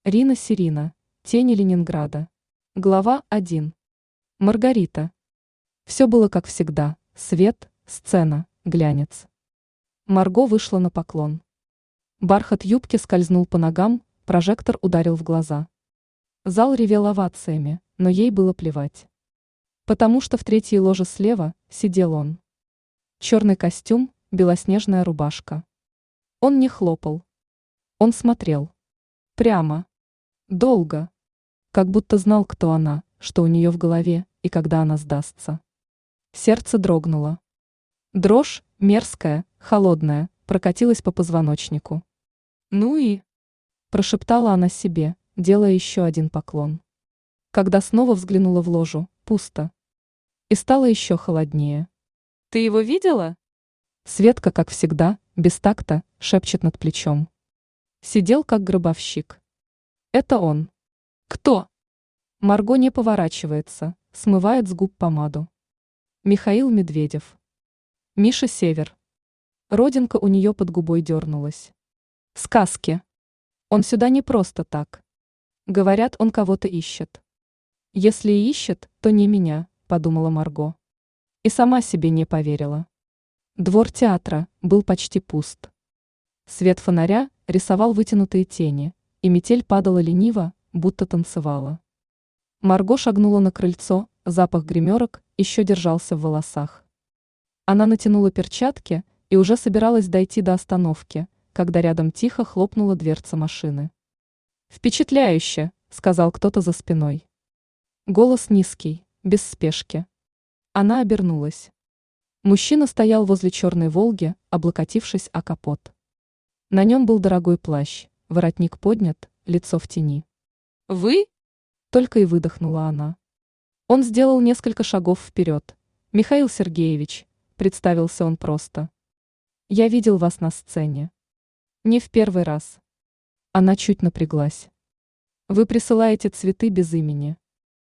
Рина Сирина. Тени Ленинграда. Глава 1. Маргарита. Все было как всегда. Свет, сцена, глянец. Марго вышла на поклон. Бархат юбки скользнул по ногам, прожектор ударил в глаза. Зал ревел овациями, но ей было плевать. Потому что в третьей ложе слева сидел он. Черный костюм, белоснежная рубашка. Он не хлопал. Он смотрел. Прямо. Долго. Как будто знал, кто она, что у нее в голове и когда она сдастся. Сердце дрогнуло. Дрожь, мерзкая, холодная, прокатилась по позвоночнику. «Ну и...» – прошептала она себе, делая еще один поклон. Когда снова взглянула в ложу, пусто. И стало еще холоднее. «Ты его видела?» Светка, как всегда, без такта, шепчет над плечом. Сидел, как гробовщик. Это он. Кто? Марго не поворачивается, смывает с губ помаду. Михаил Медведев. Миша Север. Родинка у нее под губой дернулась. Сказки. Он сюда не просто так. Говорят, он кого-то ищет. Если и ищет, то не меня, подумала Марго. И сама себе не поверила. Двор театра был почти пуст. Свет фонаря рисовал вытянутые тени, и метель падала лениво, будто танцевала. Марго шагнула на крыльцо, запах гримерок еще держался в волосах. Она натянула перчатки и уже собиралась дойти до остановки, когда рядом тихо хлопнула дверца машины. «Впечатляюще», — сказал кто-то за спиной. Голос низкий, без спешки. Она обернулась. Мужчина стоял возле черной «Волги», облокотившись о капот. На нем был дорогой плащ, воротник поднят, лицо в тени. «Вы?» – только и выдохнула она. Он сделал несколько шагов вперед. «Михаил Сергеевич», – представился он просто. «Я видел вас на сцене. Не в первый раз». Она чуть напряглась. «Вы присылаете цветы без имени».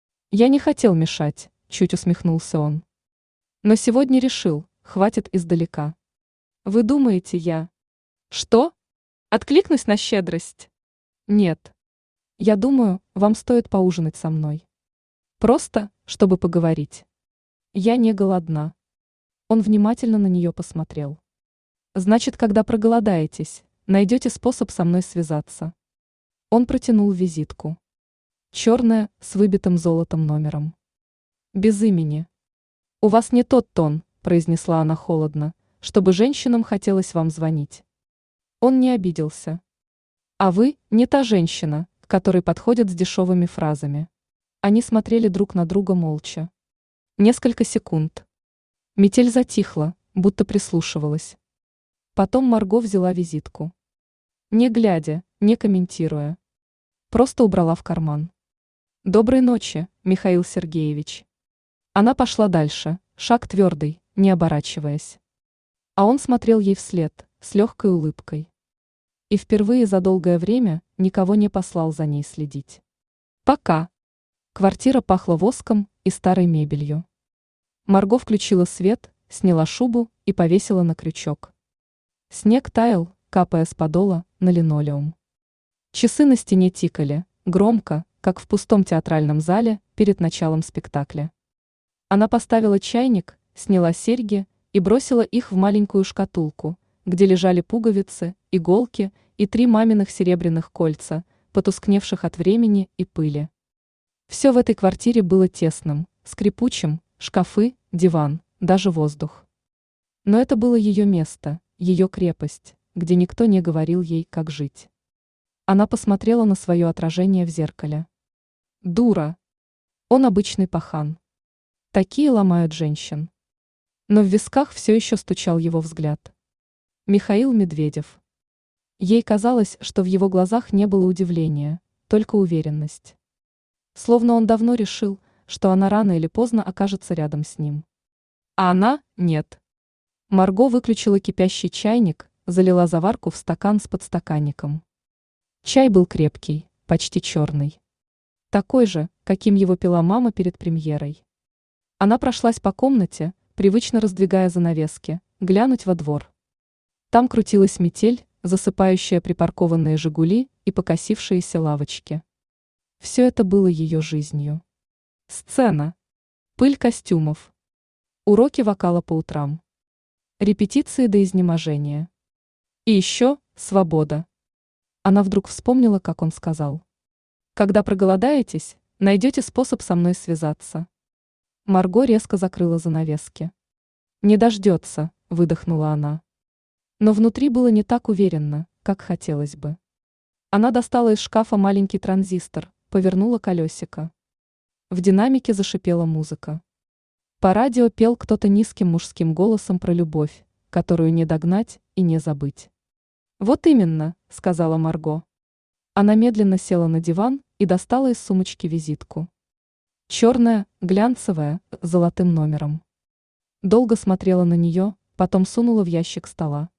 «Я не хотел мешать», – чуть усмехнулся он. «Но сегодня решил, хватит издалека». «Вы думаете, я...» «Что? Откликнусь на щедрость?» «Нет. Я думаю, вам стоит поужинать со мной. Просто, чтобы поговорить. Я не голодна». Он внимательно на нее посмотрел. «Значит, когда проголодаетесь, найдете способ со мной связаться». Он протянул визитку. Черная, с выбитым золотом номером. «Без имени». «У вас не тот тон», – произнесла она холодно, – «чтобы женщинам хотелось вам звонить». Он не обиделся. «А вы не та женщина, к которой подходят с дешевыми фразами». Они смотрели друг на друга молча. Несколько секунд. Метель затихла, будто прислушивалась. Потом Марго взяла визитку. Не глядя, не комментируя. Просто убрала в карман. «Доброй ночи, Михаил Сергеевич». Она пошла дальше, шаг твердый, не оборачиваясь. А он смотрел ей вслед, с легкой улыбкой. И впервые за долгое время никого не послал за ней следить. Пока. Квартира пахла воском и старой мебелью. Марго включила свет, сняла шубу и повесила на крючок. Снег таял, капая с подола на линолеум. Часы на стене тикали, громко, как в пустом театральном зале перед началом спектакля. Она поставила чайник, сняла серьги и бросила их в маленькую шкатулку, где лежали пуговицы, иголки и 3 маминых серебряных кольца, потускневших от времени и пыли. Все в этой квартире было тесным, скрипучим, шкафы, диван, даже воздух. Но это было ее место, ее крепость, где никто не говорил ей, как жить. Она посмотрела на свое отражение в зеркале. Дура. Он обычный пахан. Такие ломают женщин. Но в висках все еще стучал его взгляд. Михаил Медведев. Ей казалось, что в его глазах не было удивления, только уверенность. Словно он давно решил, что она рано или поздно окажется рядом с ним. А она – нет. Марго выключила кипящий чайник, залила заварку в стакан с подстаканником. Чай был крепкий, почти черный. Такой же, каким его пила мама перед премьерой. Она прошлась по комнате, привычно раздвигая занавески, глянуть во двор. Там крутилась метель, засыпающая припаркованные «Жигули» и покосившиеся лавочки. Все это было ее жизнью. Сцена. Пыль костюмов. Уроки вокала по утрам. Репетиции до изнеможения. И еще свобода. Она вдруг вспомнила, как он сказал: «Когда проголодаетесь, найдете способ со мной связаться». Марго резко закрыла занавески. «Не дождется», — выдохнула она. Но внутри было не так уверенно, как хотелось бы. Она достала из шкафа маленький транзистор, повернула колесико. В динамике зашипела музыка. По радио пел кто-то низким мужским голосом про любовь, которую не догнать и не забыть. «Вот именно», — сказала Марго. Она медленно села на диван и достала из сумочки визитку. Черная, глянцевая, с золотым номером. Долго смотрела на нее, потом сунула в ящик стола.